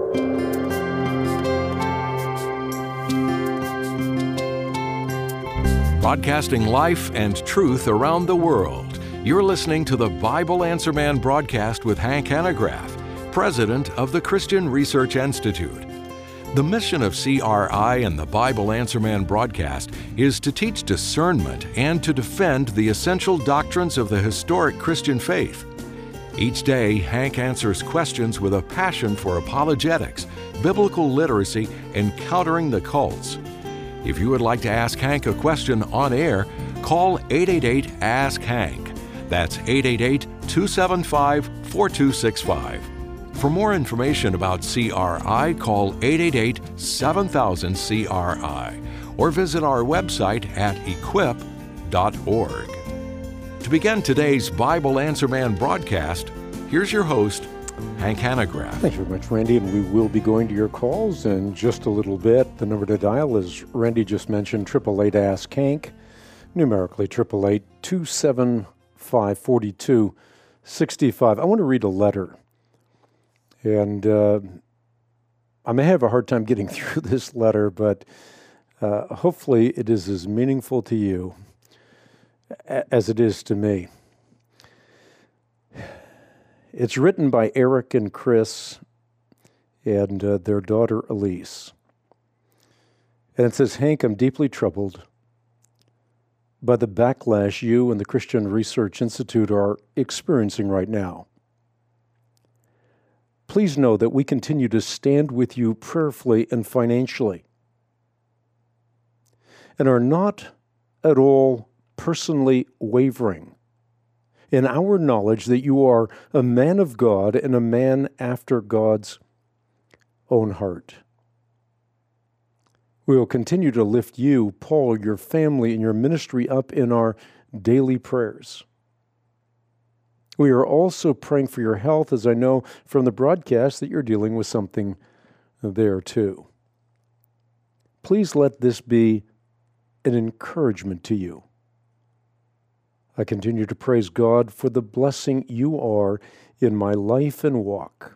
Broadcasting life and truth around the world. You're listening to the Bible Answer Man broadcast with Hank Hanegraaff, president of the Christian Research Institute. The mission of CRI and the Bible Answer Man broadcast is to teach discernment and to defend the essential doctrines of the historic Christian faith. Each day, Hank answers questions with a passion for apologetics, biblical literacy, and countering the cults. If you would like to ask Hank a question on air, call 888-ASK-HANK. That's 888-275-4265. For more information about CRI, call 888-7000-CRI or visit our website at equip.org. To begin today's Bible Answer Man broadcast, here's your host, Hank Hanegraaff. Thanks very much, Randy, and we will be going to your calls in just a little bit. The number to dial, as Randy just mentioned, 888-ASK-HANK, numerically 888-275-4265. I want to read a letter, and I may have a hard time getting through this letter, but hopefully it is as meaningful to you as it is to me. It's written by Eric and Chris and their daughter Elise. And it says, Hank, I'm deeply troubled by the backlash you and the Christian Research Institute are experiencing right now. Please know that we continue to stand with you prayerfully and financially, and are not at all personally wavering in our knowledge that you are a man of God and a man after God's own heart. We will continue to lift you, Paul, your family, and your ministry up in our daily prayers. We are also praying for your health, as I know from the broadcast that you're dealing with something there too. Please let this be an encouragement to you. I continue to praise God for the blessing you are in my life and walk.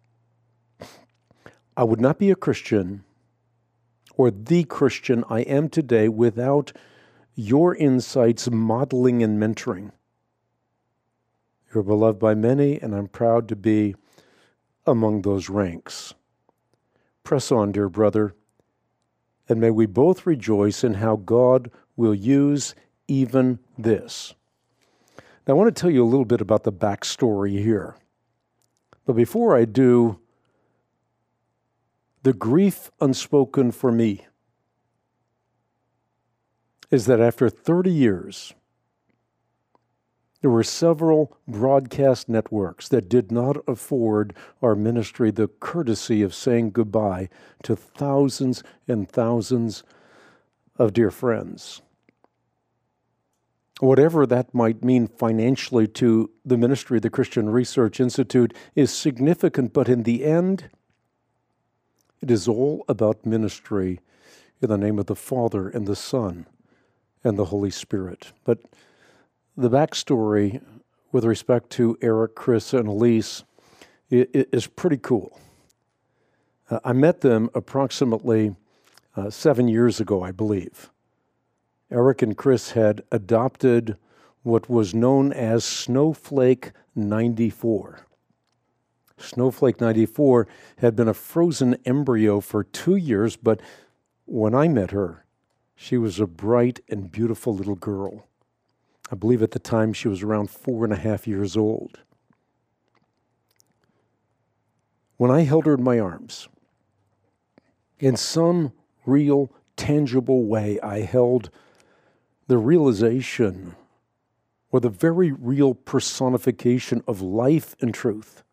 I would not be a Christian or the Christian I am today without your insights, modeling, and mentoring. You're beloved by many, and I'm proud to be among those ranks. Press on, dear brother, and may we both rejoice in how God will use even this. Now, I want to tell you a little bit about the backstory here. But before I do, the grief unspoken for me is that after 30 years, there were several broadcast networks that did not afford our ministry the courtesy of saying goodbye to thousands and thousands of dear friends. Whatever that might mean financially to the ministry of the Christian Research Institute is significant, but in the end, it is all about ministry in the name of the Father and the Son and the Holy Spirit. But the backstory with respect to Eric, Chris, and Elise is pretty cool. I met them approximately 7 years ago, I believe. Eric and Chris had adopted what was known as Snowflake 94. Snowflake 94 had been a frozen embryo for 2 years, but when I met her, she was a bright and beautiful little girl. I believe at the time she was around 4.5 years old. When I held her in my arms, in some real, tangible way, I held the realization or the very real personification of life and truth.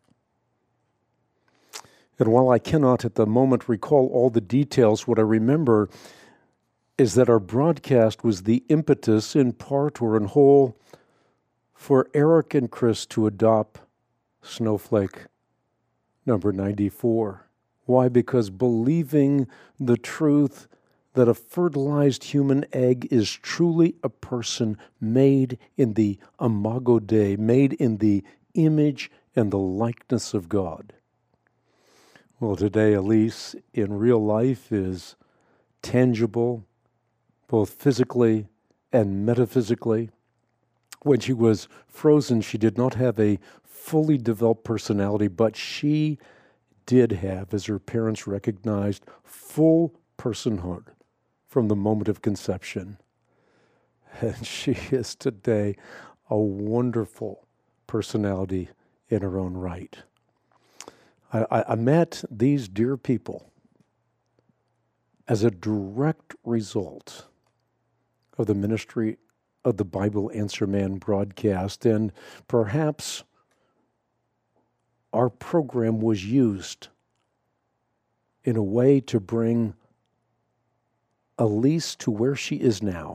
And while I cannot at the moment recall all the details, what I remember is that our broadcast was the impetus, in part or in whole, for Eric and Chris to adopt Snowflake number 94. Why? Because believing the truth that a fertilized human egg is truly a person made in the imago Dei, made in the image and the likeness of God. Well, today, Elise, in real life, is tangible, both physically and metaphysically. When she was frozen, she did not have a fully developed personality, but she did have, as her parents recognized, full personhood from the moment of conception. And she is today a wonderful personality in her own right. I met these dear people as a direct result of the ministry of the Bible Answer Man broadcast, and perhaps our program was used in a way to bring Elise to where she is now,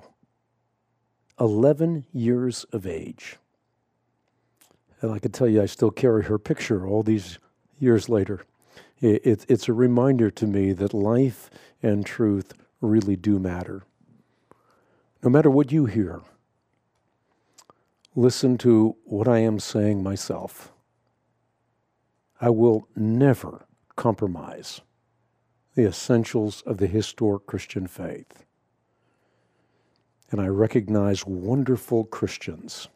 11 years of age. And I can tell you, I still carry her picture all these years later. It's a reminder to me that life and truth really do matter. No matter what you hear, listen to what I am saying myself. I will never compromise the essentials of the historic Christian faith. And I recognize wonderful Christians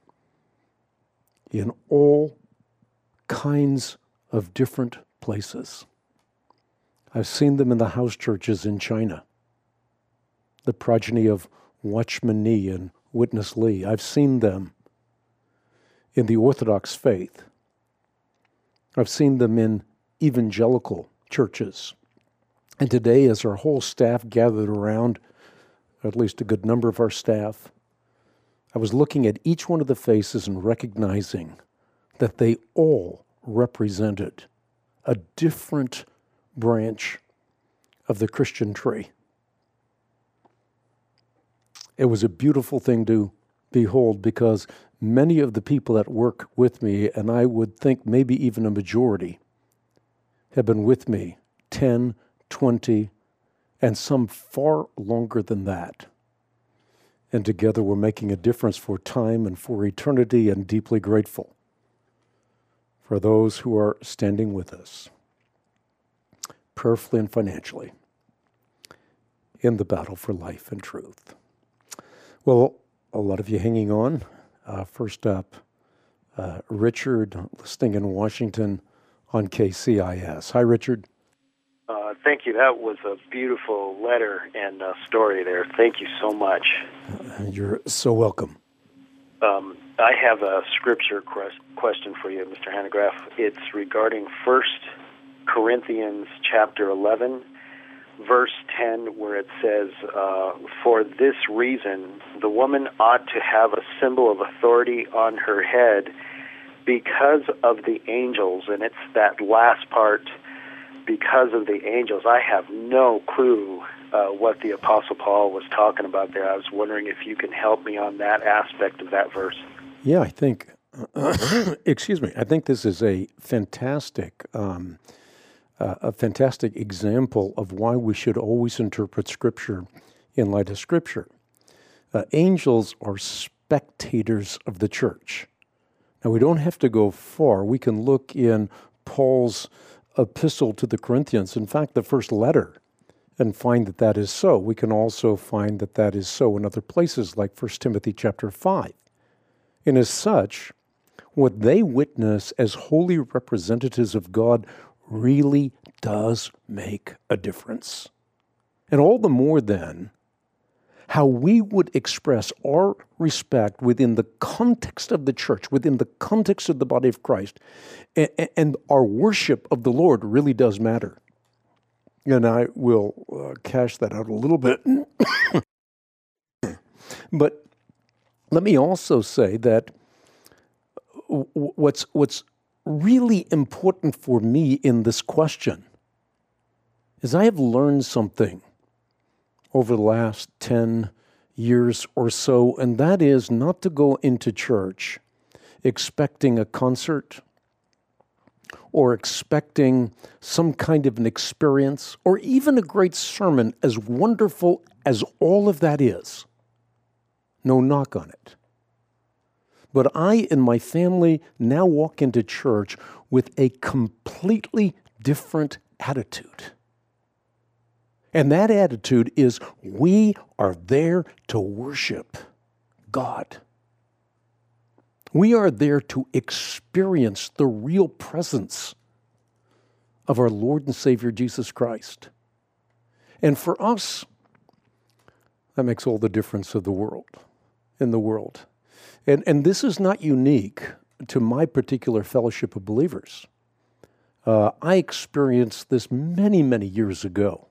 in all kinds of different places. I've seen them in the house churches in China, the progeny of Watchman Nee and Witness Lee. I've seen them in the Orthodox faith. I've seen them in evangelical churches. And today, as our whole staff gathered around, at least a good number of our staff, I was looking at each one of the faces and recognizing that they all represented a different branch of the Christian tree. It was a beautiful thing to behold, because many of the people that work with me, and I would think maybe even a majority, have been with me 10, 20, and some far longer than that. And together we're making a difference for time and for eternity, and deeply grateful for those who are standing with us, prayerfully and financially, in the battle for life and truth. Well, a lot of you hanging on. First up, Richard, listening in Washington on KCIS. Hi, Richard. Thank you. That was a beautiful letter and story there. Thank you so much. You're so welcome. I have a scripture question for you, Mr. Hanegraaff. It's regarding 1 Corinthians chapter 11, verse 10, where it says, for this reason, the woman ought to have a symbol of authority on her head because of the angels. And it's that last part, because of the angels. I have no clue what the Apostle Paul was talking about there. I was wondering if you can help me on that aspect of that verse. Yeah, I think, I think this is a fantastic example of why we should always interpret Scripture in light of Scripture. Angels are spectators of the church. Now, we don't have to go far. We can look in Paul's epistle to the Corinthians, in fact, the first letter, and find that that is so. We can also find that that is so in other places, like 1 Timothy chapter 5. And as such, what they witness as holy representatives of God really does make a difference. And all the more then, how we would express our respect within the context of the church, within the context of the body of Christ, and our worship of the Lord really does matter. And I will cash that out a little bit. But let me also say that what's really important for me in this question is I have learned something over the last 10 years or so, and that is not to go into church expecting a concert or expecting some kind of an experience or even a great sermon, as wonderful as all of that is. No knock on it. But I and my family now walk into church with a completely different attitude. And that attitude is we are there to worship God. We are there to experience the real presence of our Lord and Savior Jesus Christ. And for us, that makes all the difference in the world. And this is not unique to my particular fellowship of believers. I experienced this many, many years ago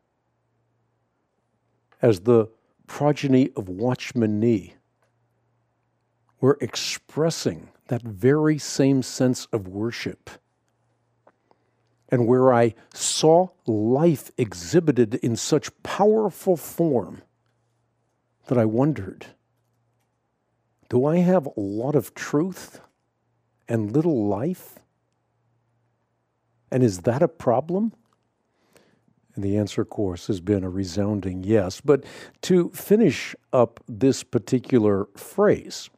as the progeny of Watchman Nee were expressing that very same sense of worship, and where I saw life exhibited in such powerful form that I wondered, do I have a lot of truth and little life? And is that a problem? And the answer, of course, has been a resounding yes. But to finish up this particular phrase,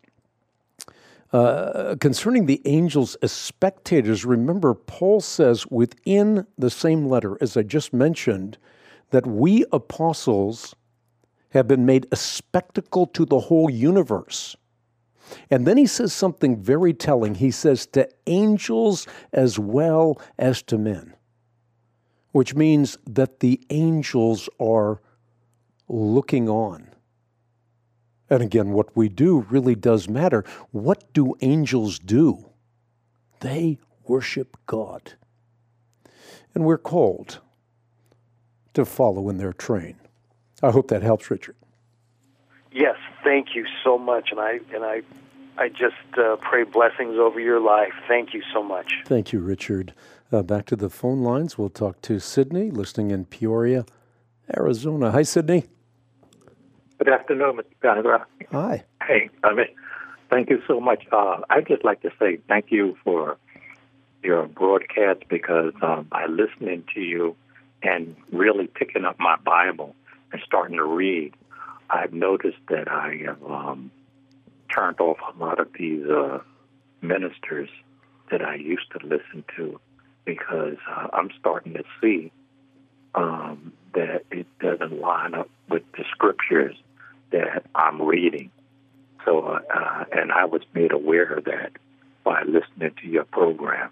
concerning the angels as spectators, remember Paul says within the same letter, as I just mentioned, that we apostles have been made a spectacle to the whole universe. And then he says something very telling. He says to angels as well as to men, which means that the angels are looking on. And again, what we do really does matter. What do angels do? They worship God. And we're called to follow in their train. I hope that helps, Richard. Yes, thank you so much. And I just pray blessings over your life. Thank you so much. Thank you, Richard. Back to the phone lines. We'll talk to Sydney, listening in Peoria, Arizona. Hi, Sydney. Good afternoon, Mr. Hanegraaff. Hi. Hey, thank you so much. I'd just like to say thank you for your broadcast, because by listening to you and really picking up my Bible and starting to read, I've noticed that I have turned off a lot of these ministers that I used to listen to, because I'm starting to see that it doesn't line up with the scriptures that I'm reading. So, and I was made aware of that by listening to your program.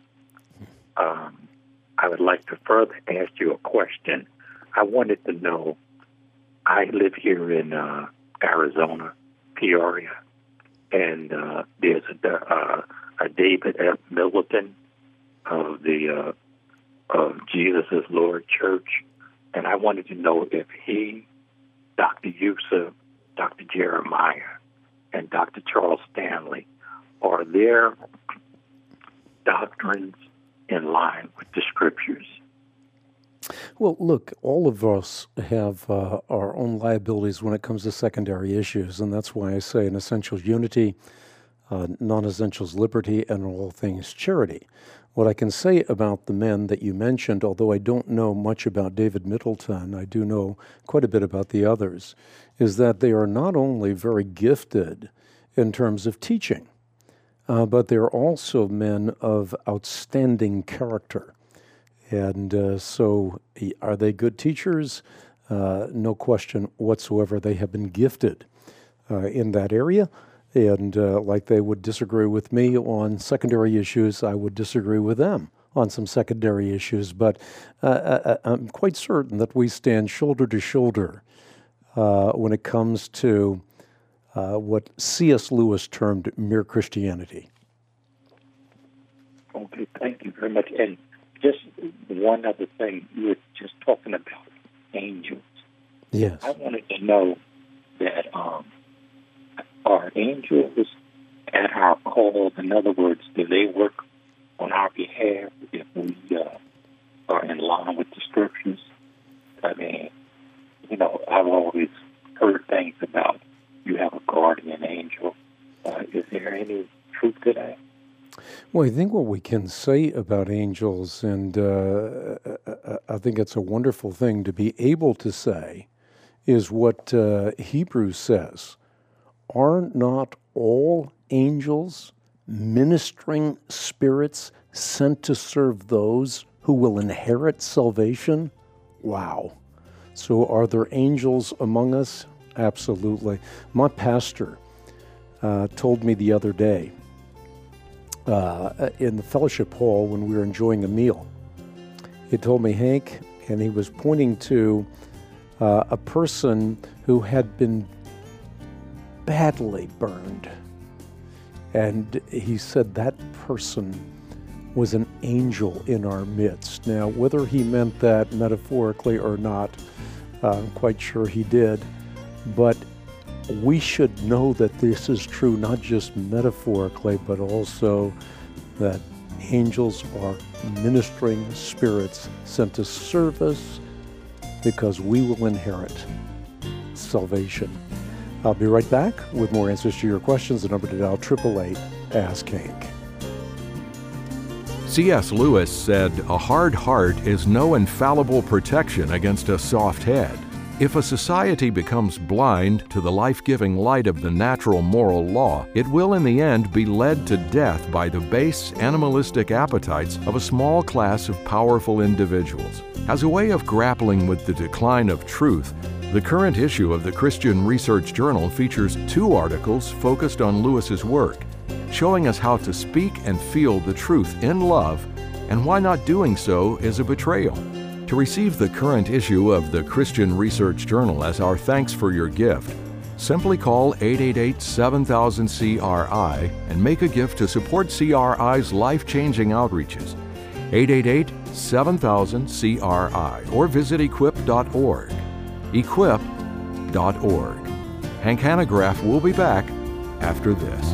I would like to further ask you a question. I wanted to know, I live here in Arizona, Peoria, and there's a David F. Middleton of the of Jesus is Lord Church, and I wanted to know if he, Dr. Yusuf, Dr. Jeremiah, and Dr. Charles Stanley, are their doctrines in line with the scriptures? Well, look, all of us have our own liabilities when it comes to secondary issues, and that's why I say in essentials unity, non-essentials liberty, and in all things charity. What I can say about the men that you mentioned, although I don't know much about David Middleton, I do know quite a bit about the others, is that they are not only very gifted in terms of teaching, but they're also men of outstanding character. And so are they good teachers? No question whatsoever. They have been gifted in that area. And like they would disagree with me on secondary issues, I would disagree with them on some secondary issues. But I'm quite certain that we stand shoulder to shoulder when it comes to what C.S. Lewis termed mere Christianity. Okay, thank you very much. And just one other thing, you were just talking about angels. Yes. I wanted to know that are angels at our call? In other words, do they work on our behalf if we are in line with the scriptures? I mean, I've always heard things about you have a guardian angel. Is there any truth to that? Well, I think what we can say about angels, and I think it's a wonderful thing to be able to say, is what Hebrews says. Are not all angels ministering spirits sent to serve those who will inherit salvation? Wow. So are there angels among us? Absolutely. My pastor told me the other day in the fellowship hall when we were enjoying a meal. He told me, Hank, and he was pointing to a person who had been badly burned. And he said that person was an angel in our midst. Now, whether he meant that metaphorically or not, I'm quite sure he did. But we should know that this is true, not just metaphorically, but also that angels are ministering spirits sent to serve us because we will inherit salvation. I'll be right back with more answers to your questions. The number to dial, 888-ASK-HANK. C.S. Lewis said, "A hard heart is no infallible protection against a soft head." If a society becomes blind to the life-giving light of the natural moral law, it will in the end be led to death by the base animalistic appetites of a small class of powerful individuals. As a way of grappling with the decline of truth, the current issue of the Christian Research Journal features 2 articles focused on Lewis's work, showing us how to speak and feel the truth in love, and why not doing so is a betrayal. To receive the current issue of the Christian Research Journal as our thanks for your gift, simply call 888-7000-CRI and make a gift to support CRI's life-changing outreaches. 888-7000-CRI or visit equip.org. Equip.org. Hank Hanegraaff will be back after this.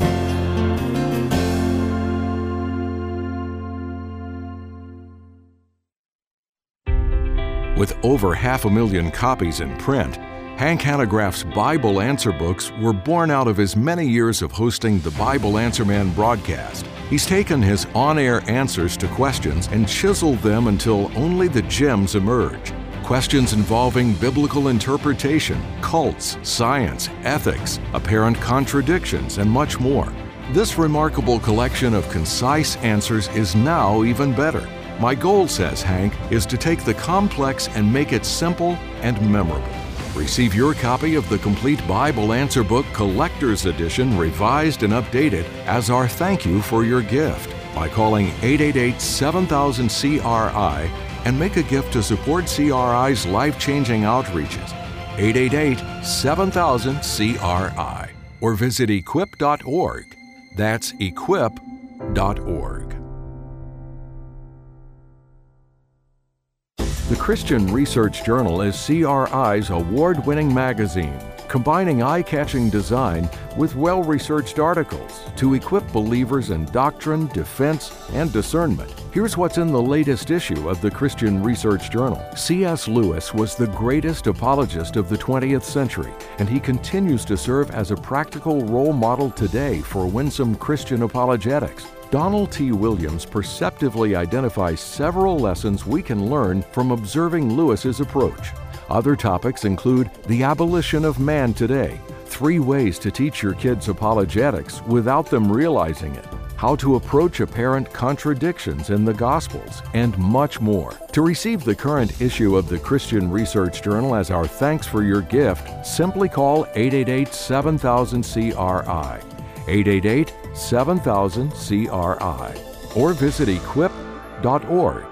With over 500,000 copies in print, Hank Hanegraaff's Bible Answer books were born out of his many years of hosting the Bible Answer Man broadcast. He's taken his on-air answers to questions and chiseled them until only the gems emerge. Questions involving biblical interpretation, cults, science, ethics, apparent contradictions, and much more. This remarkable collection of concise answers is now even better. My goal, says Hank, is to take the complex and make it simple and memorable. Receive your copy of the complete Bible Answer Book Collector's Edition, revised and updated, as our thank you for your gift by calling 888-7000-CRI and make a gift to support CRI's life-changing outreaches. 888-7000-CRI or visit equip.org. That's equip.org. The Christian Research Journal is CRI's award-winning magazine, combining eye-catching design with well-researched articles to equip believers in doctrine, defense, and discernment. Here's what's in the latest issue of the Christian Research Journal. C.S. Lewis was the greatest apologist of the 20th century, and he continues to serve as a practical role model today for winsome Christian apologetics. Donald T. Williams perceptively identifies several lessons we can learn from observing Lewis's approach. Other topics include the abolition of man today, 3 ways to teach your kids apologetics without them realizing it, how to approach apparent contradictions in the Gospels, and much more. To receive the current issue of the Christian Research Journal as our thanks for your gift, simply call 888-7000-CRI. 888-7000-CRI or visit equip.org.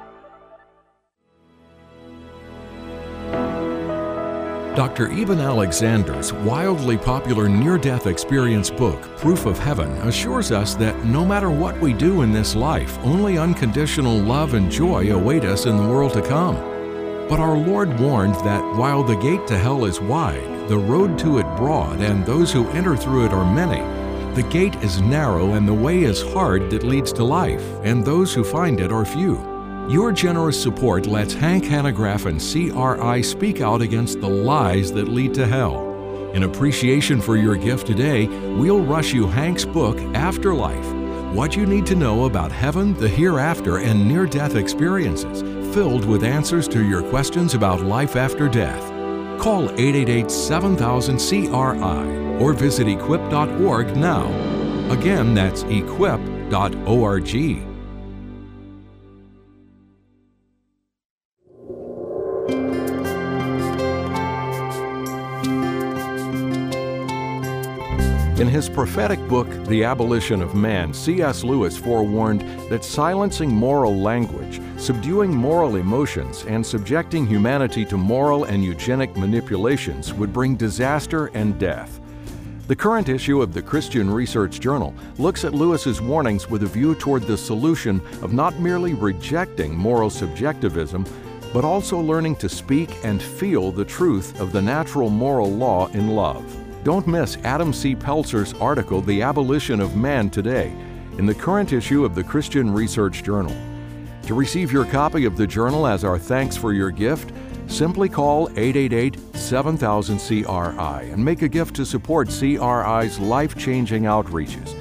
Dr. Eben Alexander's wildly popular near-death experience book, Proof of Heaven, assures us that no matter what we do in this life, only unconditional love and joy await us in the world to come. But our Lord warned that while the gate to hell is wide, the road to it broad, and those who enter through it are many, the gate is narrow and the way is hard that leads to life, and those who find it are few. Your generous support lets Hank Hanegraaff and CRI speak out against the lies that lead to hell. In appreciation for your gift today, we'll rush you Hank's book, Afterlife: What You Need to Know About Heaven, the Hereafter, and Near-Death Experiences, filled with answers to your questions about life after death. Call 888-7000-CRI or visit equip.org now. Again, that's equip.org. In his prophetic book, The Abolition of Man, C.S. Lewis forewarned that silencing moral language, subduing moral emotions, and subjecting humanity to moral and eugenic manipulations would bring disaster and death. The current issue of the Christian Research Journal looks at Lewis's warnings with a view toward the solution of not merely rejecting moral subjectivism, but also learning to speak and feel the truth of the natural moral law in love. Don't miss Adam C. Peltzer's article, The Abolition of Man, today, in the current issue of the Christian Research Journal. To receive your copy of the journal as our thanks for your gift, simply call 888-7000-CRI and make a gift to support CRI's life-changing outreaches.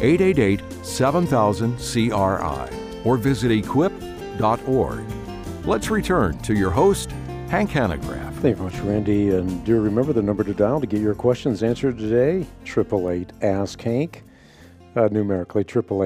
888-7000-CRI or visit equip.org. Let's return to your host, Hank Hanegraaff. Thank you very much, Randy. And do remember the number to dial to get your questions answered today, 888-ASK-HANK, numerically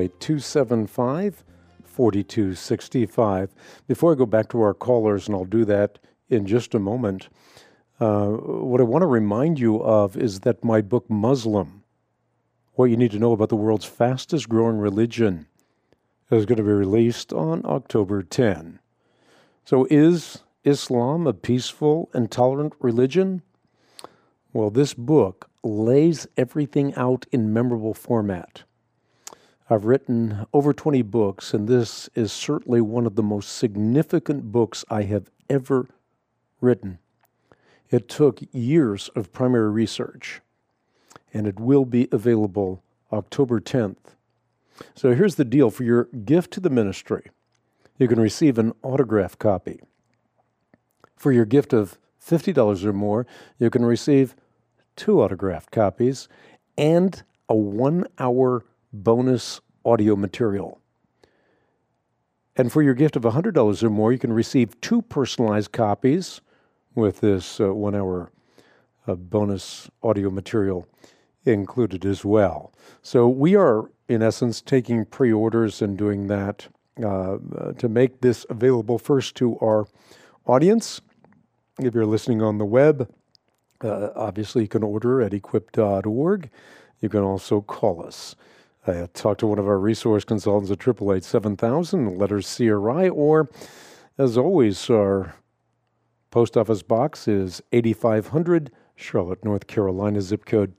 888-275-4265. Before I go back to our callers, and I'll do that in just a moment, what I want to remind you of is that my book, Muslim, What You Need to Know About the World's Fastest Growing Religion, is going to be released on October 10. So is Islam a peaceful and tolerant religion? Well, this book lays everything out in memorable format. I've written over 20 books, and this is certainly one of the most significant books I have ever written. It took years of primary research, and it will be available October 10th. So here's the deal. For your gift to the ministry, you can receive an autographed copy. For your gift of $50 or more, you can receive 2 autographed copies and a 1-hour bonus audio material. And for your gift of $100 or more, you can receive 2 personalized copies with this 1-hour bonus audio material included as well. So we are, in essence, taking pre-orders and doing that to make this available first to our audience. If you're listening on the web, obviously you can order at equip.org. You can also call us. Talk to one of our resource consultants at 888-7000, letters CRI, or, as always, our post office box is 8500, Charlotte, North Carolina, zip code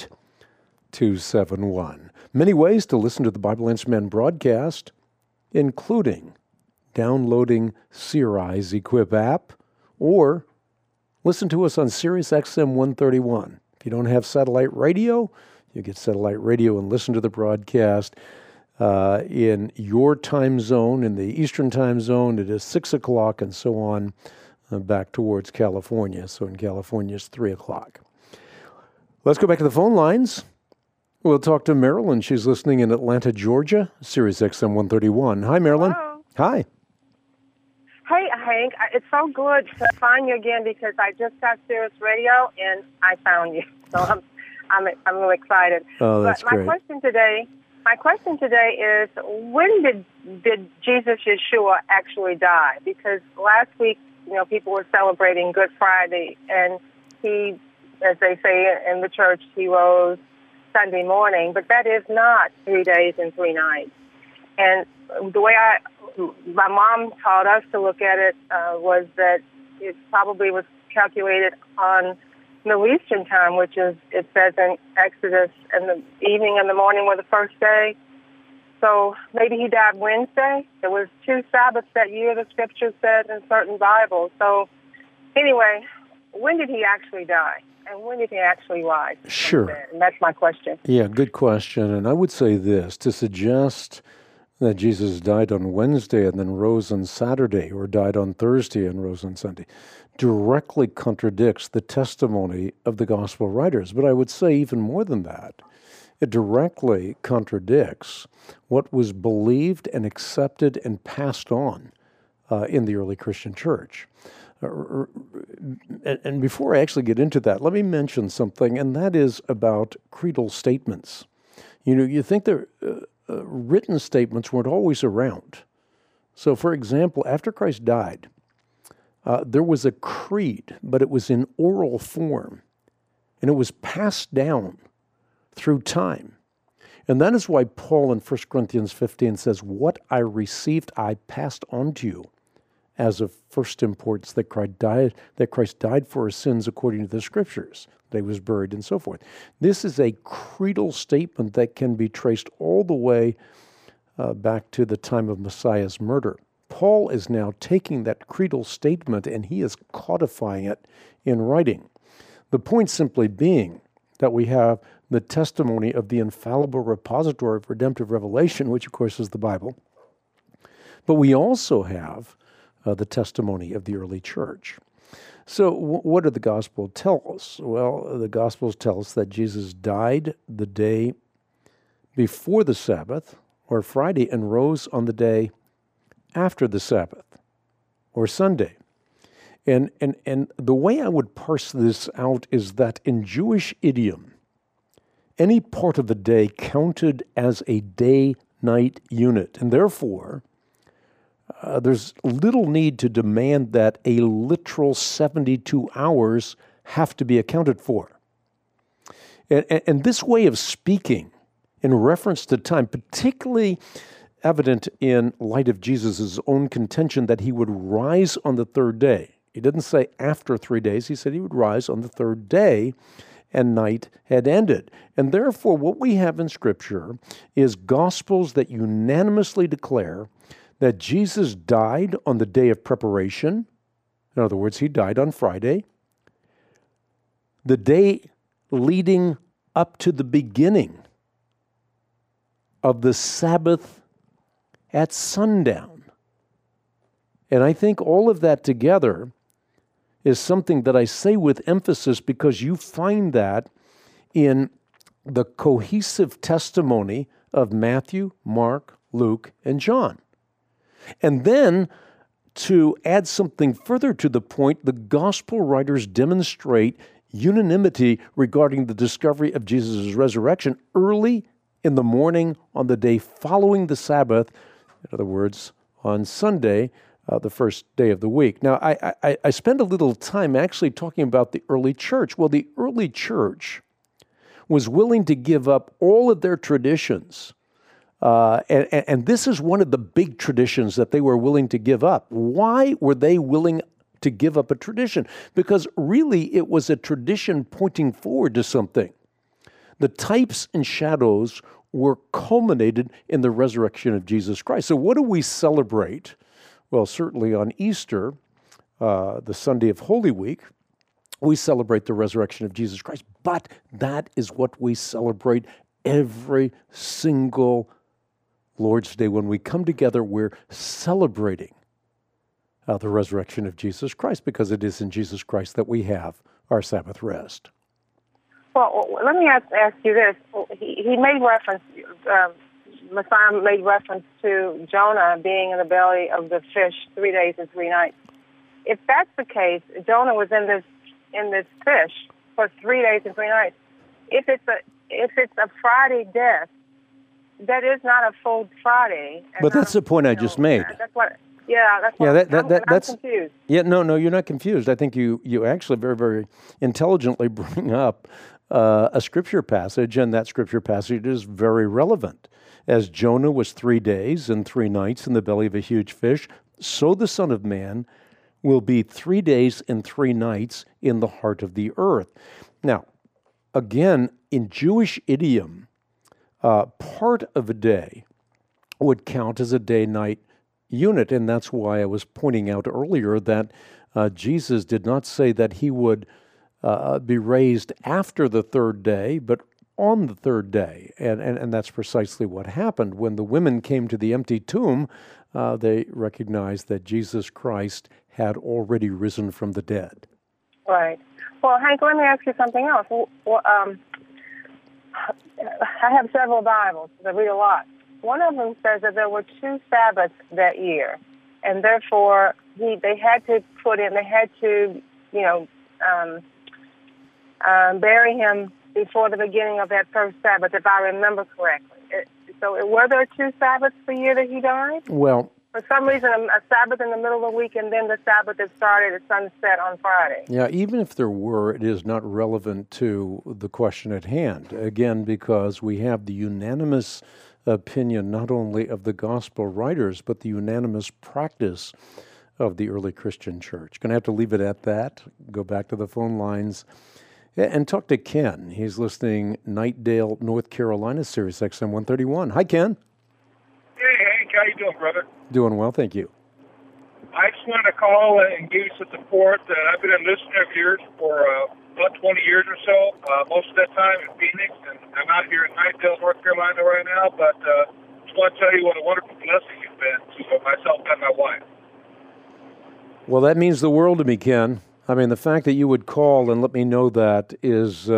28271. Many ways to listen to the Bible Answer Man broadcast, including downloading CRI's Equip app, or listen to us on Sirius XM 131. If you don't have satellite radio, you get satellite radio and listen to the broadcast in your time zone. In the Eastern time zone, it is 6 o'clock and so on back towards California. So in California, it's 3 o'clock. Let's go back to the phone lines. We'll talk to Marilyn. She's listening in Atlanta, Georgia, Sirius XM 131. Hi, Marilyn. Hello. Hi. Hey, Hank. It's so good to find you again because I just got Sirius Radio and I found you. So I'm really excited. Oh, that's but my great. question today is, when did Jesus Yeshua actually die? Because last week, people were celebrating Good Friday, and he, as they say in the church, he rose Sunday morning, but that is not 3 days and 3 nights. And the way my mom taught us to look at it was that it probably was calculated on Middle Eastern time, which is, it says in Exodus, and the evening and the morning were the first day. So maybe he died Wednesday. There was 2 Sabbaths that year, the scripture says in certain Bibles. So anyway, when did he actually die? And when did he actually rise? Sure. And that's my question. Yeah, good question. And I would say this, to suggest that Jesus died on Wednesday and then rose on Saturday, or died on Thursday and rose on Sunday, directly contradicts the testimony of the gospel writers. But I would say even more than that. It directly contradicts what was believed and accepted and passed on in the early Christian church. And before I actually get into that, let me mention something, and that is about creedal statements. You think that written statements weren't always around. So, for example, after Christ died, there was a creed, but it was in oral form, and it was passed down through time. And that is why Paul in 1 Corinthians 15 says, what I received, I passed on to you as of first importance, that Christ died for our sins according to the Scriptures, that he was buried, and so forth. This is a creedal statement that can be traced all the way back to the time of Messiah's murder. Paul is now taking that creedal statement and he is codifying it in writing. The point simply being that we have the testimony of the infallible repository of redemptive revelation, which of course is the Bible, but we also have the testimony of the early church. So what did the Gospel tell us? Well, the Gospels tell us that Jesus died the day before the Sabbath, or Friday, and rose on the day after the Sabbath, or Sunday. And the way I would parse this out is that in Jewish idiom, any part of the day counted as a day-night unit, and therefore there's little need to demand that a literal 72 hours have to be accounted for. And this way of speaking in reference to time, particularly evident in light of Jesus' own contention that he would rise on the third day. He didn't say after 3 days, he said he would rise on the third day, and night had ended. And therefore, what we have in Scripture is Gospels that unanimously declare that Jesus died on the day of preparation. In other words, he died on Friday. The day leading up to the beginning of the Sabbath at sundown. And I think all of that together is something that I say with emphasis because you find that in the cohesive testimony of Matthew, Mark, Luke, and John. And then, to add something further to the point, the gospel writers demonstrate unanimity regarding the discovery of Jesus' resurrection early in the morning on the day following the Sabbath, in other words, on Sunday, the first day of the week. Now, I spend a little time actually talking about the early church. Well, the early church was willing to give up all of their traditions. And this is one of the big traditions that they were willing to give up. Why were they willing to give up a tradition? Because really it was a tradition pointing forward to something. The types and shadows were culminated in the resurrection of Jesus Christ. So what do we celebrate? Well, certainly on Easter, the Sunday of Holy Week, we celebrate the resurrection of Jesus Christ. But that is what we celebrate every single Lord's Day. When we come together, we're celebrating the resurrection of Jesus Christ, because it is in Jesus Christ that we have our Sabbath rest. Well, let me ask you this. He made reference, Messiah made reference to Jonah being in the belly of the fish 3 days and 3 nights. If that's the case, Jonah was in this fish for 3 days and 3 nights. If it's a Friday death, that is not a full Friday. But that's the point I just made. That's what. Yeah, that's what I'm confused. Yeah, no, you're not confused. I think you actually very, very intelligently bring up a scripture passage, and that scripture passage is very relevant. As Jonah was 3 days and 3 nights in the belly of a huge fish, so the Son of Man will be 3 days and 3 nights in the heart of the earth. Now, again, in Jewish idiom, part of a day would count as a day-night unit, and that's why I was pointing out earlier that Jesus did not say that he would be raised after the third day, but on the third day, and that's precisely what happened. When the women came to the empty tomb, they recognized that Jesus Christ had already risen from the dead. Right. Well, Hank, let me ask you something else. I have several Bibles. I read a lot. One of them says that there were 2 Sabbaths that year, and therefore they had to bury him before the beginning of that first Sabbath, if I remember correctly. So were there 2 Sabbaths per year that he died? Well, for some reason, a Sabbath in the middle of the week, and then the Sabbath that started at sunset on Friday. Yeah, even if there were, it is not relevant to the question at hand. Again, because we have the unanimous opinion not only of the gospel writers, but the unanimous practice of the early Christian church. Going to have to leave it at that. Go back to the phone lines and talk to Ken. He's listening Knightdale, North Carolina, Sirius XM 131. Hi, Ken. Hey, Hank. How you doing, brother? Doing well, thank you. I just wanted to call and give you some support. I've been a listener of yours for about 20 years or so, most of that time in Phoenix, and I'm out here in Knightdale, North Carolina right now, but just want to tell you what a wonderful blessing you've been to myself and my wife. Well, that means the world to me, Ken. I mean, the fact that you would call and let me know that is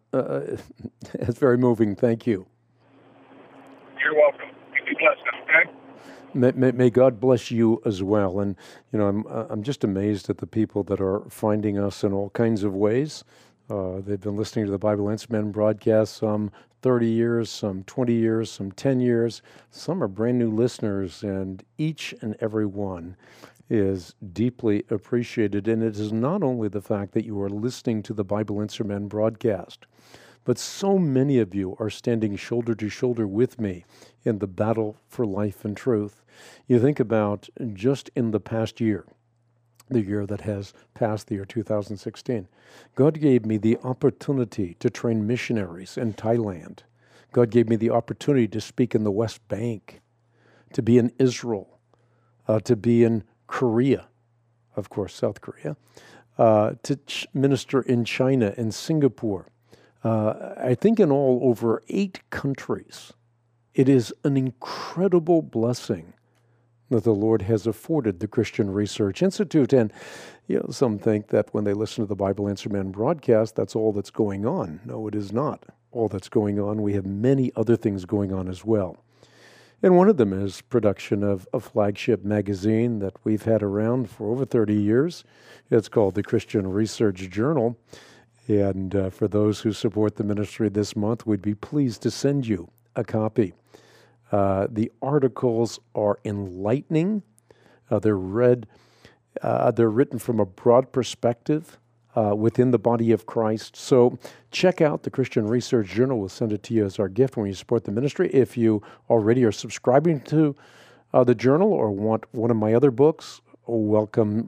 it's very moving. Thank you. You're welcome. You be blessed, okay? May God bless you as well. And, you know, I'm just amazed at the people that are finding us in all kinds of ways. They've been listening to the Bible Answer Man broadcast, some 30 years, some 20 years, some 10 years. Some are brand new listeners, and each and every one is deeply appreciated. And it is not only the fact that you are listening to the Bible Answer Man broadcast, but so many of you are standing shoulder to shoulder with me in the battle for life and truth. You think about just in the past year, the year that has passed, the year 2016, God gave me the opportunity to train missionaries in Thailand. God gave me the opportunity to speak in the West Bank, to be in Israel, to be in Korea, of course, South Korea, to minister in China and Singapore. I think in all over 8 countries. It is an incredible blessing that the Lord has afforded the Christian Research Institute. And you know, some think that when they listen to the Bible Answer Man broadcast, that's all that's going on. No, it is not all that's going on. We have many other things going on as well. And one of them is production of a flagship magazine that we've had around for over 30 years. It's called the Christian Research Journal. And for those who support the ministry this month, we'd be pleased to send you a copy. The articles are enlightening. They're written from a broad perspective within the body of Christ. So check out the Christian Research Journal. We'll send it to you as our gift when you support the ministry. If you already are subscribing to the journal or want one of my other books, welcome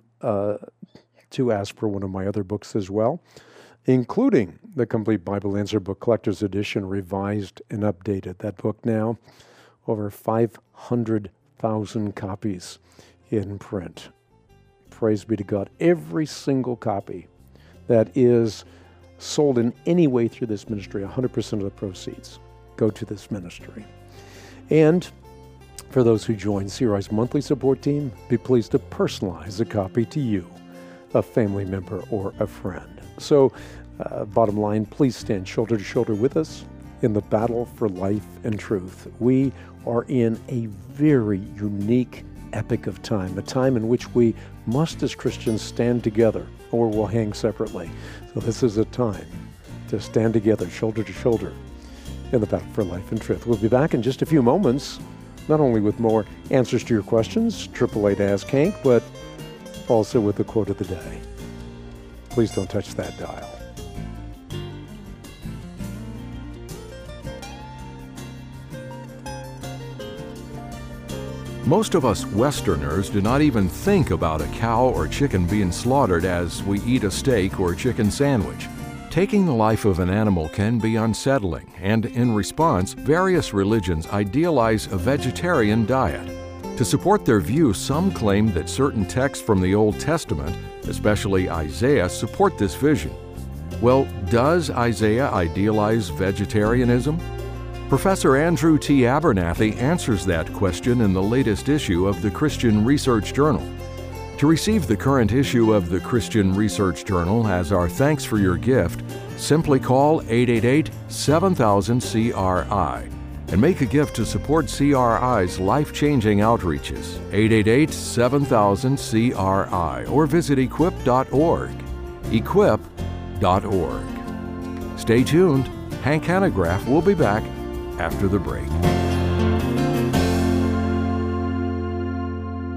to ask for one of my other books as well, including the Complete Bible Answer Book Collector's Edition, revised and updated. That book now, over 500,000 copies in print. Praise be to God. Every single copy that is sold in any way through this ministry, 100% of the proceeds go to this ministry. And for those who join CRI's monthly support team, be pleased to personalize a copy to you, a family member or a friend. So, bottom line, please stand shoulder to shoulder with us in the battle for life and truth. We are in a very unique epoch of time, a time in which we must as Christians stand together or we'll hang separately. So this is a time to stand together, shoulder to shoulder, in the battle for life and truth. We'll be back in just a few moments, not only with more answers to your questions, 888 Ask Hank, but also with the quote of the day. Please don't touch that dial. Most of us Westerners do not even think about a cow or chicken being slaughtered as we eat a steak or chicken sandwich. Taking the life of an animal can be unsettling, and in response, various religions idealize a vegetarian diet. To support their view, some claim that certain texts from the Old Testament, especially Isaiah, support this vision. Well, does Isaiah idealize vegetarianism? Professor Andrew T. Abernathy answers that question in the latest issue of the Christian Research Journal. To receive the current issue of the Christian Research Journal as our thanks for your gift, simply call 888-7000-CRI and make a gift to support CRI's life-changing outreaches, 888-7000-CRI, or visit equip.org, equip.org. Stay tuned. Hank Hanegraaff will be back after the break.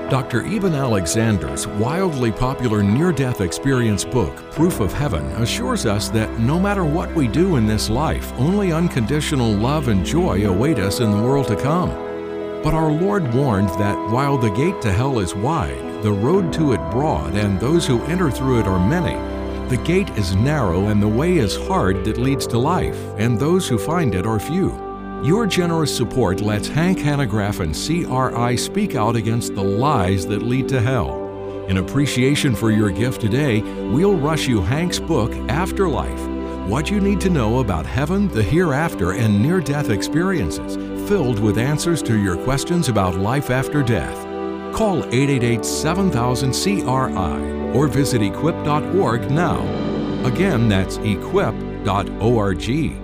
Dr. Eben Alexander's wildly popular near-death experience book, Proof of Heaven, assures us that no matter what we do in this life, only unconditional love and joy await us in the world to come. But our Lord warned that while the gate to hell is wide, the road to it broad, and those who enter through it are many, the gate is narrow and the way is hard that leads to life, and those who find it are few. Your generous support lets Hank Hanegraaff and CRI speak out against the lies that lead to hell. In appreciation for your gift today, we'll rush you Hank's book, Afterlife: What You Need to Know About Heaven, the Hereafter, and Near-Death Experiences, filled with answers to your questions about life after death. Call 888-7000-CRI or visit equip.org now. Again, that's equip.org.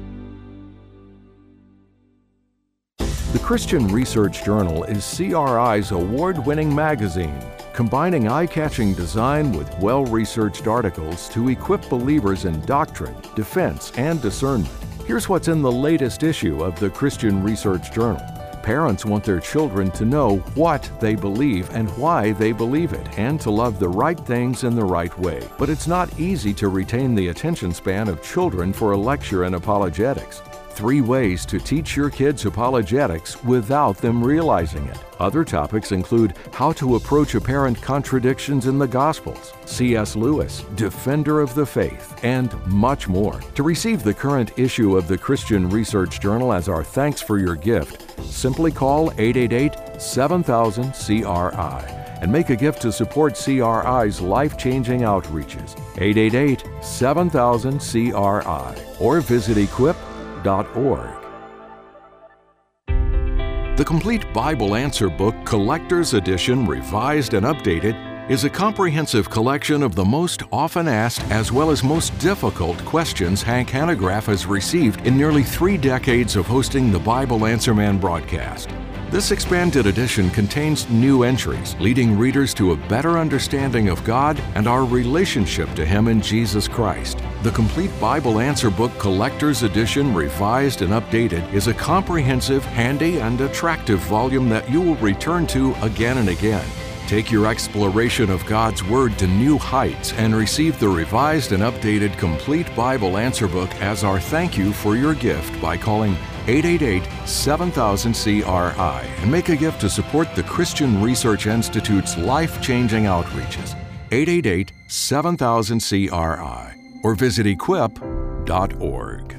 The Christian Research Journal is CRI's award-winning magazine, combining eye-catching design with well-researched articles to equip believers in doctrine, defense, and discernment. Here's what's in the latest issue of the Christian Research Journal. Parents want their children to know what they believe and why they believe it, and to love the right things in the right way. But it's not easy to retain the attention span of children for a lecture in apologetics. 3 ways to teach your kids apologetics without them realizing it. Other topics include how to approach apparent contradictions in the Gospels, C.S. Lewis, Defender of the Faith, and much more. To receive the current issue of the Christian Research Journal as our thanks for your gift, simply call 888-7000-CRI and make a gift to support CRI's life-changing outreaches. 888-7000-CRI or visit equip.org. The Complete Bible Answer Book Collector's Edition, Revised and Updated, is a comprehensive collection of the most often asked as well as most difficult questions Hank Hanegraaff has received in nearly 3 decades of hosting the Bible Answer Man broadcast. This expanded edition contains new entries, leading readers to a better understanding of God and our relationship to Him in Jesus Christ. The Complete Bible Answer Book Collector's Edition, Revised and Updated, is a comprehensive, handy, and attractive volume that you will return to again and again. Take your exploration of God's Word to new heights and receive the revised and updated Complete Bible Answer Book as our thank you for your gift by calling 888-7000-CRI and make a gift to support the Christian Research Institute's life-changing outreaches. 888-7000-CRI or visit equip.org.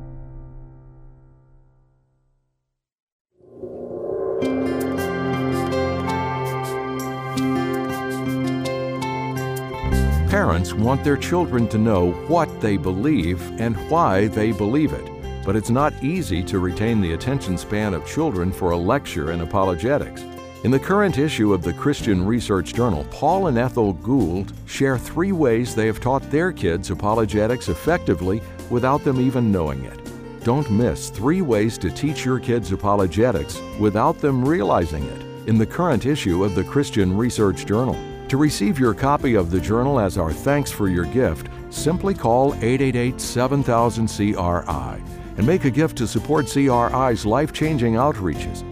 Parents want their children to know what they believe and why they believe it, but it's not easy to retain the attention span of children for a lecture in apologetics. In the current issue of the Christian Research Journal, Paul and Ethel Gould share 3 ways they have taught their kids apologetics effectively without them even knowing it. Don't miss 3 ways to teach your kids apologetics without them realizing it in the current issue of the Christian Research Journal. To receive your copy of the journal as our thanks for your gift, simply call 888-7000-CRI and make a gift to support CRI's life-changing outreaches.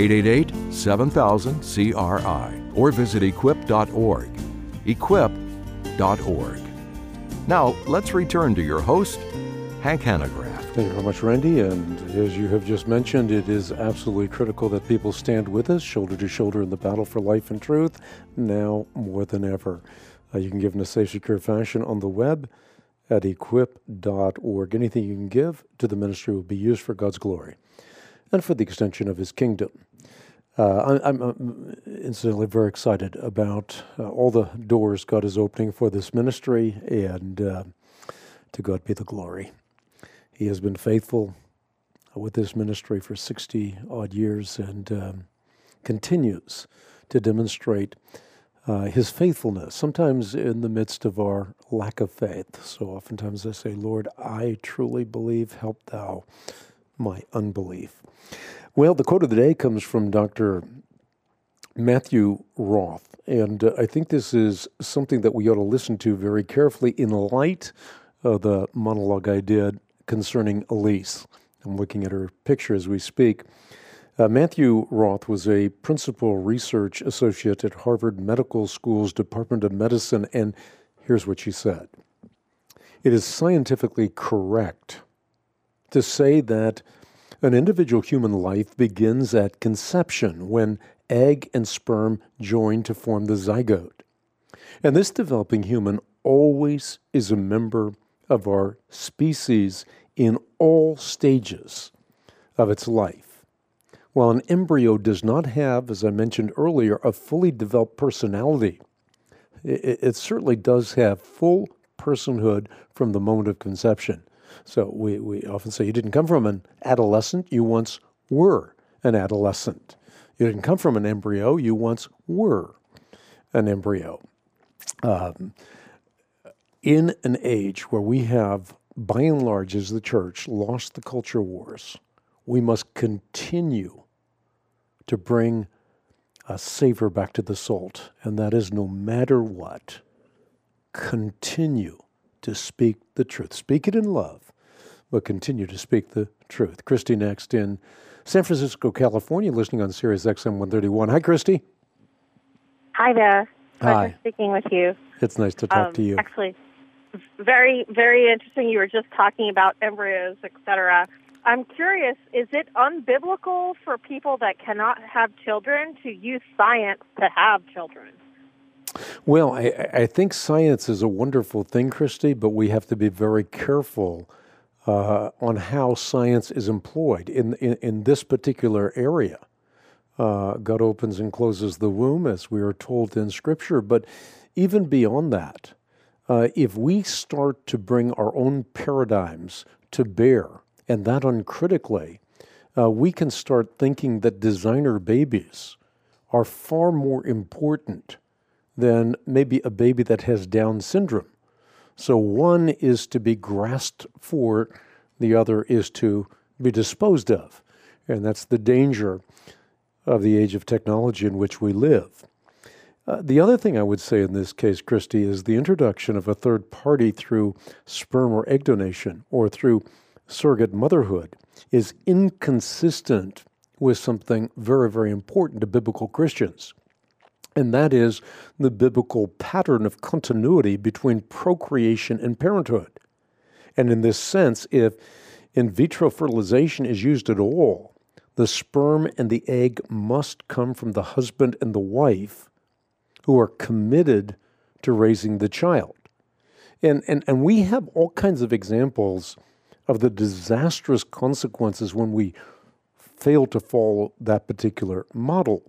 888-7000-CRI or visit equip.org. Equip.org. Now, let's return to your host, Hank Hanegraaff. Thank you very much, Randy. And as you have just mentioned, it is absolutely critical that people stand with us, shoulder to shoulder in the battle for life and truth, now more than ever. You can give in a safe, secure fashion on the web at equip.org. Anything you can give to the ministry will be used for God's glory and for the extension of His kingdom. I'm incidentally very excited about all the doors God is opening for this ministry, and to God be the glory. He has been faithful with this ministry for 60-odd years and continues to demonstrate His faithfulness, sometimes in the midst of our lack of faith. So oftentimes I say, Lord, I truly believe, help Thou my unbelief. Well, the quote of the day comes from Dr. Matthew Roth, and I think this is something that we ought to listen to very carefully in light of the monologue I did concerning Elise. I'm looking at her picture as we speak. Matthew Roth was a principal research associate at Harvard Medical School's Department of Medicine, and here's what she said. It is scientifically correct to say that an individual human life begins at conception when egg and sperm join to form the zygote. And this developing human always is a member of our species in all stages of its life. While an embryo does not have, as I mentioned earlier, a fully developed personality, it certainly does have full personhood from the moment of conception. So we often say you didn't come from an adolescent, you once were an adolescent. You didn't come from an embryo, you once were an embryo. In an age where we have, by and large, as the church, lost the culture wars, we must continue to bring a savor back to the salt, and that is no matter what, continue to speak the truth. Speak it in love, but continue to speak the truth. Christy next in San Francisco, California, listening on Sirius XM 131. Hi, Christy. Hi there. Hi. Pleasure speaking with you. It's nice to talk to you. Actually, very, very interesting. You were just talking about embryos, etc. I'm curious, is it unbiblical for people that cannot have children to use science to have children? Well, I think science is a wonderful thing, Christy, but we have to be very careful on how science is employed in this particular area. God opens and closes the womb, as we are told in Scripture, but even beyond that, if we start to bring our own paradigms to bear, and that uncritically, we can start thinking that designer babies are far more important than maybe a baby that has Down syndrome. So one is to be grasped for, the other is to be disposed of. And that's the danger of the age of technology in which we live. The other thing I would say in this case, Christy, is the introduction of a third party through sperm or egg donation or through surrogate motherhood is inconsistent with something very, very important to biblical Christians. And that is the biblical pattern of continuity between procreation and parenthood. And in this sense, if in vitro fertilization is used at all, the sperm and the egg must come from the husband and the wife who are committed to raising the child. And we have all kinds of examples of the disastrous consequences when we fail to follow that particular model.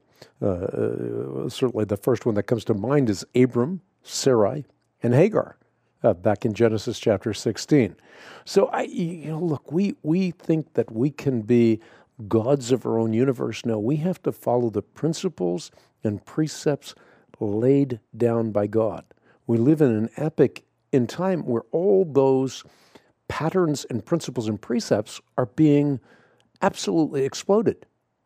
Certainly the first one that comes to mind is Abram, Sarai, and Hagar back in Genesis chapter 16. So, look, we think that we can be gods of our own universe. No, we have to follow the principles and precepts laid down by God. We live in an epoch in time where all those patterns and principles and precepts are being absolutely exploded.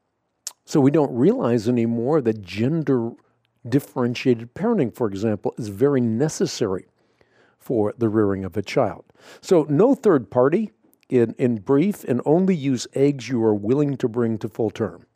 So we don't realize anymore that gender-differentiated parenting, for example, is very necessary for the rearing of a child. So no third party, in brief, and only use eggs you are willing to bring to full term.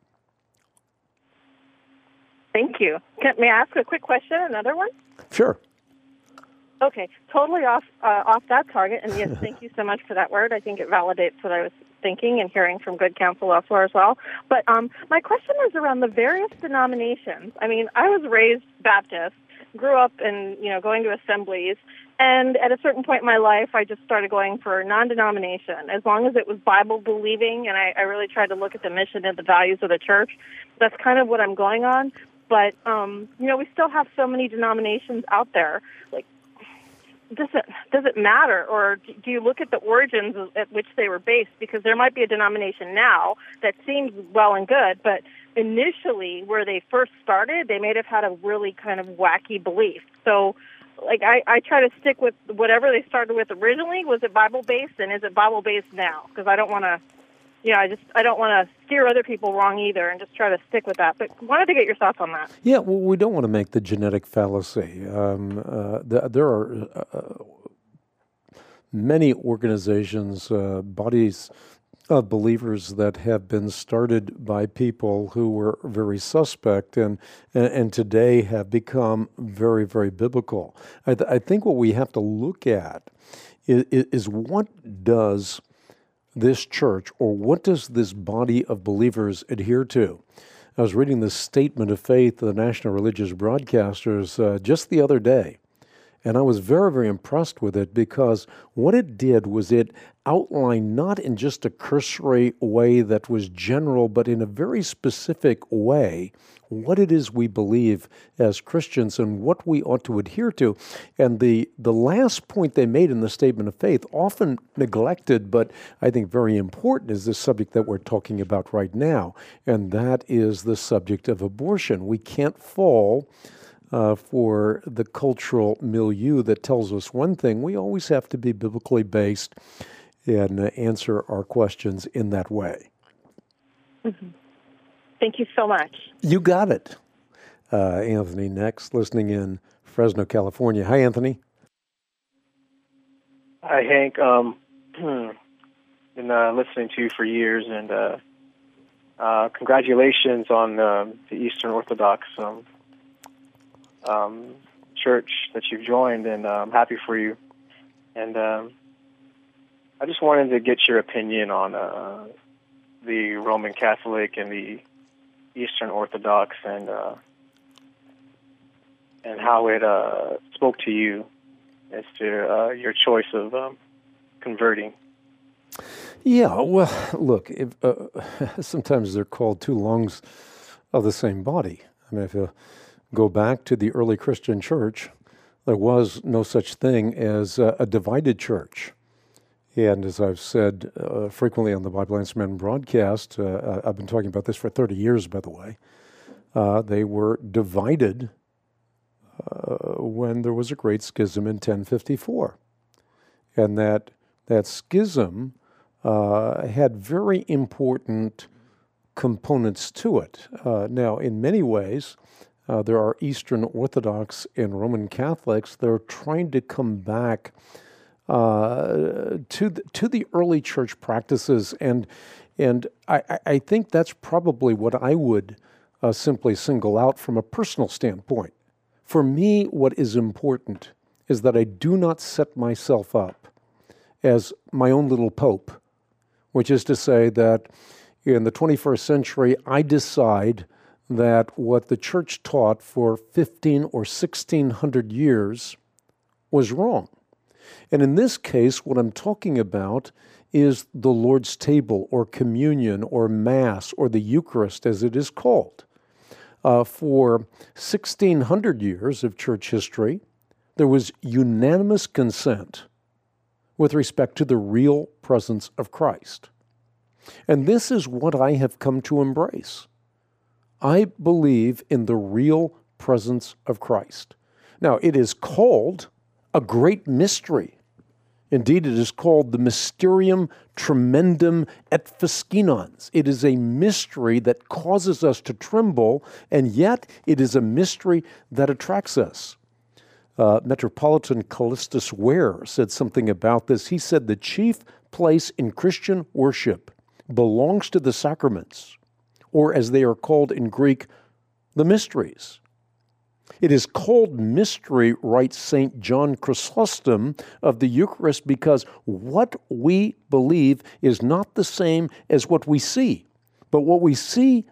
Thank you. May I ask a quick question, another one? Sure. Okay, totally off that target, and yes, thank you so much for that word. I think it validates what I was thinking and hearing from good counsel elsewhere as well. But my question is around the various denominations. I mean, I was raised Baptist, grew up in, going to assemblies, and at a certain point in my life, I just started going for non-denomination, as long as it was Bible-believing, and I really tried to look at the mission and the values of the church. That's kind of what I'm going on. But, we still have so many denominations out there. Like, does it matter, or do you look at the origins at which they were based? Because there might be a denomination now that seems well and good, but initially, where they first started, they may have had a really kind of wacky belief. So, I try to stick with whatever they started with originally. Was it Bible-based, and is it Bible-based now? Because I don't want to, I don't want to steer other people wrong either, and just try to stick with that. But wanted to get your thoughts on that. Yeah, well, we don't want to make the genetic fallacy. There are many organizations, bodies of believers that have been started by people who were very suspect and today have become very, very biblical. I think what we have to look at is what does this church or what does this body of believers adhere to? I was reading the Statement of Faith of the National Religious Broadcasters just the other day, and I was very, very impressed with it because what it did was it outlined not in just a cursory way that was general, but in a very specific way what it is we believe as Christians and what we ought to adhere to. And the last point they made in the Statement of Faith, often neglected, but I think very important, is the subject that we're talking about right now, and that is the subject of abortion. We can't fall for the cultural milieu that tells us one thing. We always have to be biblically based and answer our questions in that way. Mm-hmm. Thank you so much. You got it. Anthony next, listening in Fresno, California. Hi, Anthony. Hi, Hank. Been listening to you for years, and congratulations on the Eastern Orthodox church that you've joined, and I'm happy for you. And I just wanted to get your opinion on the Roman Catholic and the Eastern Orthodox, and how it spoke to you as to your choice of converting. Yeah, well, look, sometimes they're called two lungs of the same body. I mean, if you go back to the early Christian church, there was no such thing as a divided church. And as I've said frequently on the Bible Answer Man broadcast, I've been talking about this for 30 years, by the way, they were divided when there was a great schism in 1054. And that schism had very important components to it. Now, in many ways, there are Eastern Orthodox and Roman Catholics that are trying to come back to the early church practices, and I think that's probably what I would simply single out from a personal standpoint. For me, what is important is that I do not set myself up as my own little pope, which is to say that in the 21st century, I decide that what the church taught for 15 or 1600 years was wrong. And in this case, what I'm talking about is the Lord's table or communion or Mass or the Eucharist, as it is called. For 1600 years of church history, there was unanimous consent with respect to the real presence of Christ. And this is what I have come to embrace. I believe in the real presence of Christ. Now, it is called a great mystery. Indeed, it is called the Mysterium Tremendum et Fascinans. It is a mystery that causes us to tremble, and yet it is a mystery that attracts us. Metropolitan Callistus Ware said something about this. He said the chief place in Christian worship belongs to the sacraments, or as they are called in Greek, the mysteries. It is called mystery, writes St. John Chrysostom, of the Eucharist, because what we believe is not the same as what we see. But what we see,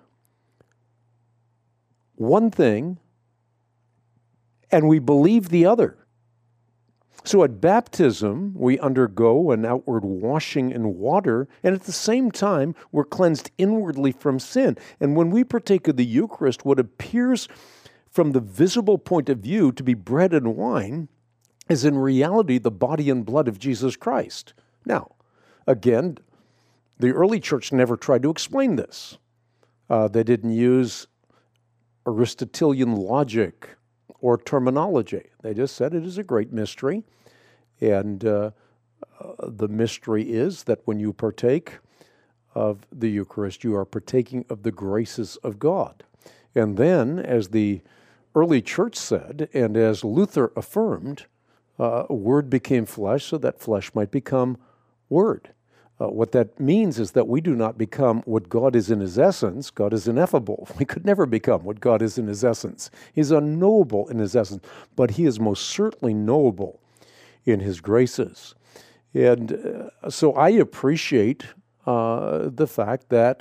one thing, and we believe the other. So at baptism, we undergo an outward washing in water, and at the same time, we're cleansed inwardly from sin. And when we partake of the Eucharist, what appears from the visible point of view to be bread and wine is in reality the body and blood of Jesus Christ. Now, again, the early church never tried to explain this. They didn't use Aristotelian logic or terminology. They just said it is a great mystery, and the mystery is that when you partake of the Eucharist, you are partaking of the graces of God. And then, as the early church said, and as Luther affirmed, Word became flesh so that flesh might become Word. What that means is that we do not become what God is in his essence. God is ineffable. We could never become what God is in his essence. He's unknowable in his essence, but he is most certainly knowable in his graces. And so I appreciate the fact that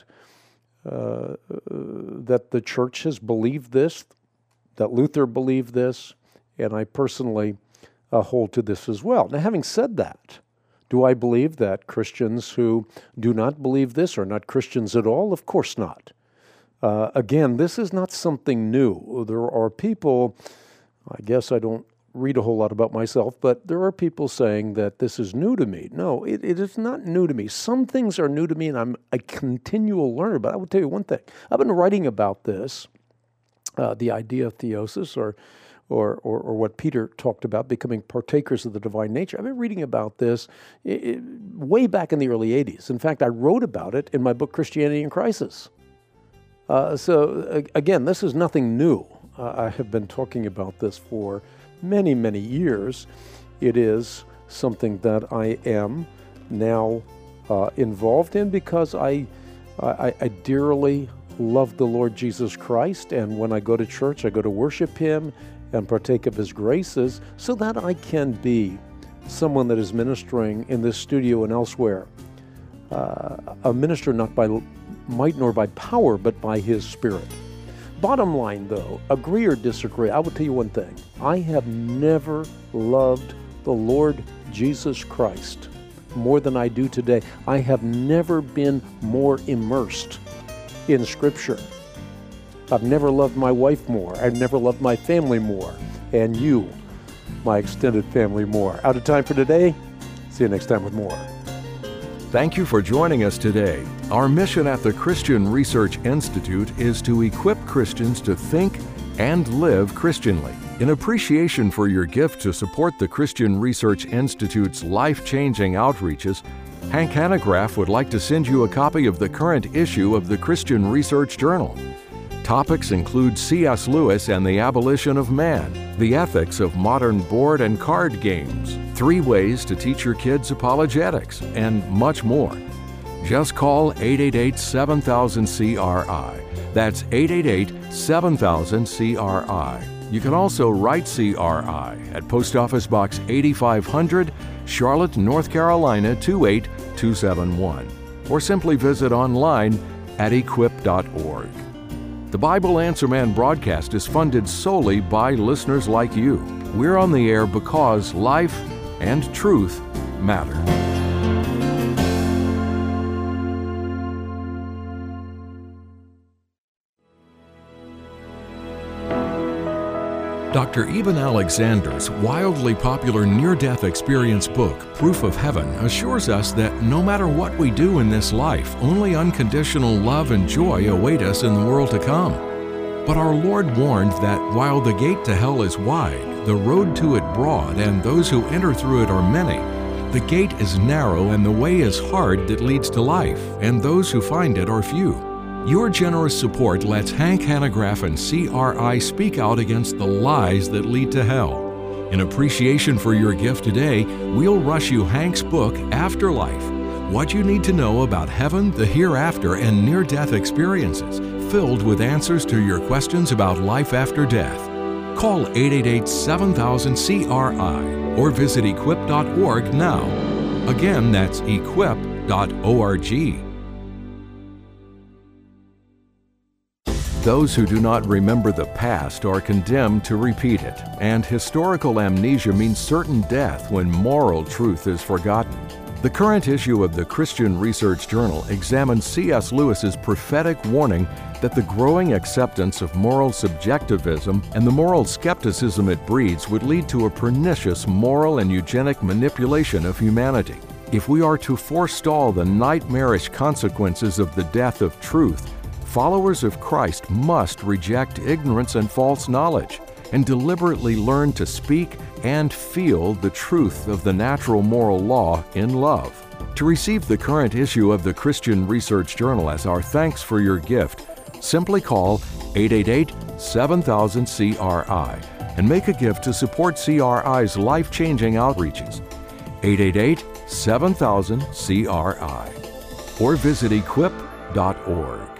the church has believed this, that Luther believed this, and I personally hold to this as well. Now, having said that, do I believe that Christians who do not believe this are not Christians at all? Of course not. Again, this is not something new. There are people, I guess I don't read a whole lot about myself, but there are people saying that this is new to me. No, it is not new to me. Some things are new to me, and I'm a continual learner, but I will tell you one thing. I've been writing about this, the idea of theosis, or what Peter talked about, becoming partakers of the divine nature. I've been reading about this way back in the early 80s. In fact, I wrote about it in my book, Christianity in Crisis. So again, this is nothing new. I have been talking about this for many, many years. It is something that I am now involved in because I dearly love the Lord Jesus Christ, and when I go to church, I go to worship him and partake of his graces so that I can be someone that is ministering in this studio and elsewhere. A minister not by might nor by power, but by his Spirit. Bottom line, though, agree or disagree, I will tell you one thing. I have never loved the Lord Jesus Christ more than I do today. I have never been more immersed in Scripture. I've never loved my wife more. I've never loved my family more. And you, my extended family, more. Out of time for today. See you next time with more. Thank you for joining us today. Our mission at the Christian Research Institute is to equip Christians to think and live Christianly. In appreciation for your gift to support the Christian Research Institute's life-changing outreaches, Hank Hanegraaff would like to send you a copy of the current issue of the Christian Research Journal. Topics include C.S. Lewis and the Abolition of Man, the ethics of modern board and card games, 3 ways to teach your kids apologetics, and much more. Just call 888-7000-CRI. That's 888-7000-CRI. You can also write CRI at Post Office Box 8500, Charlotte, North Carolina 28271, or simply visit online at equip.org. The Bible Answer Man broadcast is funded solely by listeners like you. We're on the air because life and truth matter. Dr. Eben Alexander's wildly popular near-death experience book, Proof of Heaven, assures us that no matter what we do in this life, only unconditional love and joy await us in the world to come. But our Lord warned that while the gate to hell is wide, the road to it broad, and those who enter through it are many, the gate is narrow and the way is hard that leads to life, and those who find it are few. Your generous support lets Hank Hanegraaff and CRI speak out against the lies that lead to hell. In appreciation for your gift today, we'll rush you Hank's book, Afterlife, What You Need to Know About Heaven, the Hereafter, and Near-Death Experiences, filled with answers to your questions about life after death. Call 888-7000-CRI or visit equip.org now. Again, that's equip.org. Those who do not remember the past are condemned to repeat it, and historical amnesia means certain death when moral truth is forgotten. The current issue of the Christian Research Journal examines C.S. Lewis's prophetic warning that the growing acceptance of moral subjectivism and the moral skepticism it breeds would lead to a pernicious moral and eugenic manipulation of humanity. If we are to forestall the nightmarish consequences of the death of truth, followers of Christ must reject ignorance and false knowledge and deliberately learn to speak and feel the truth of the natural moral law in love. To receive the current issue of the Christian Research Journal as our thanks for your gift, simply call 888-7000-CRI and make a gift to support CRI's life-changing outreaches. 888 7000 CRI or visit equip.org.